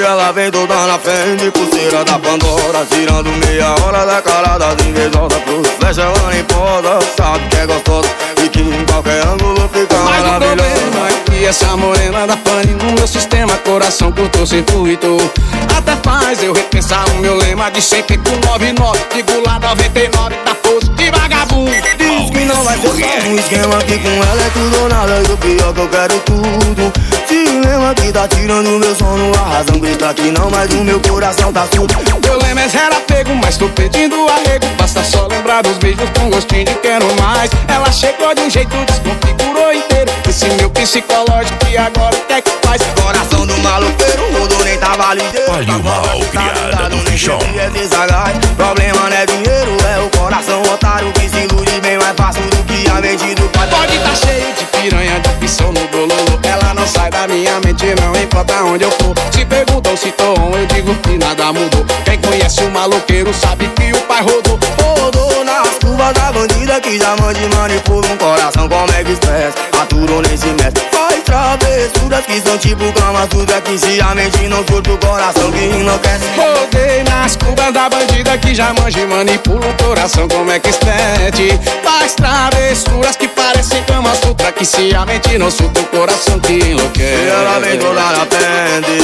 ela vem toda na frente, pulseira da Pandora, tirando meia hora da cara das invejosas. Pros flecha ela nem posa, sabe que é gostosa e que em qualquer ângulo fica maravilhosa. Mas o problema é que essa morena da pane no meu sistema, coração curto circuito. Até faz eu repensar o meu lema de sempre com 99. Digo lá 99, tá posto de vagabundo. Diz que não vai ser só um esquema, que com ela é tudo ou nada, e o pior que eu quero tudo. Dilema que tá tirando meu sono, a razão grita que não, mas o meu coração tá surdo. Meu lema é zero apego, mas tô pedindo arrego. Basta só lembrar dos beijos com gostinho de quero mais. Ela chegou de um jeito, desconfigurou inteiro esse meu psicológico e agora o que é que faz? Coração do maloqueiro, rodou nem tava ligeiro. Olha o mal, criada do fichão. Problema não é dinheiro, é o coração otário que se ilude bem mais fácil do que a mente do pai. Pode tá cheio de piranha, de opção no bololo. Ela não sai da minha mente, não importa onde eu for. Se perguntam se tô on, eu digo que nada mudou. Quem conhece o maloqueiro sabe que o pai rodou. Rodou nas curvas da bandida que já mande manipula um coração como é que estresse. Aturou nem se mexe, faz travessuras que são tipo cama suja, que se a mente não surta o coração que enlouquece. Rodei nas curvas da bandida que já manja e manipula o coração como é que estete. Faz travessuras que parecem cama sutra, que se a mente não surta o coração que enlouquece. E ela vem toda na frente,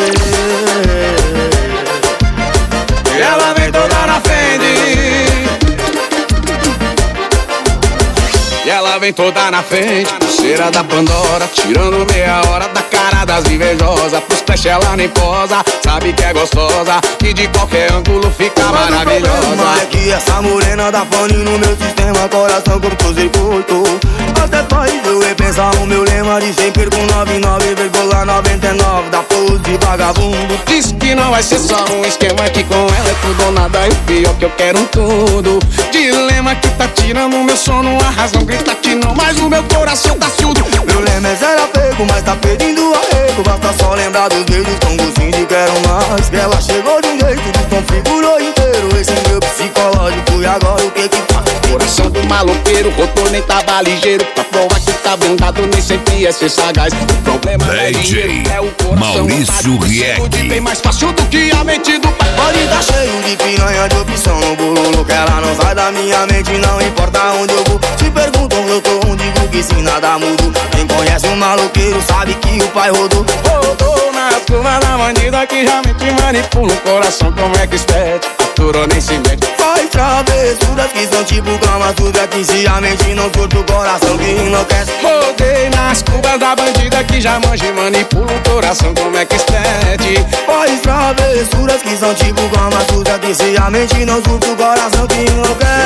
e ela vem toda na frente, e ela vem toda na frente, pulseira da Pandora, tirando meia hora da cara das invejosas. Pros flash ela nem posa, sabe que é gostosa e de qualquer ângulo fica maravilhosa. O problema é que essa morena dá pane no meu sistema, coração curto circuito. Até faz eu repensar o meu lema de sempre com 99,99 da pose de vagabundo. Diz que não vai ser só um esquema, que com ela é tudo ou nada, e o pior que eu quero tudo. Dilema que tá tirando o meu sono, a razão grita que não, mas o meu coração tá surdo. Meu lema é zero apego, mas tá pedindo arrego. Basta só lembrar dos beijos com gostinho de quero mais. Que ela chegou de um jeito, desconfigurou inteiro esse meu psicológico, e agora o que que faz? Coração do maloqueiro, rotor nem tava ligeiro. Pra provar que tá blindado, nem sempre é ser sagaz. O problema não é dinheiro, é o coração Maurício Riek. bem mais fácil do que a mente do pai. Pode tá cheio de piranha, de opção no bololo, que ela não sai da minha mente, não importa onde eu vou. Se perguntam eu tô onde, digo que se nada mudou. Quem conhece o maloqueiro sabe que o pai rodou. Rodou nas curvas da bandida que já mente manipula o coração como é que espete. Aturou nem se mete, faz travessuras que são tipo cama suja, que se a mente não surta o coração que enlouquece. Rodei nas curvas da bandida que já manja e manipula o coração como é que estete. Faz travessuras que são tipo cama suja, que se a mente não surta o coração que enlouquece.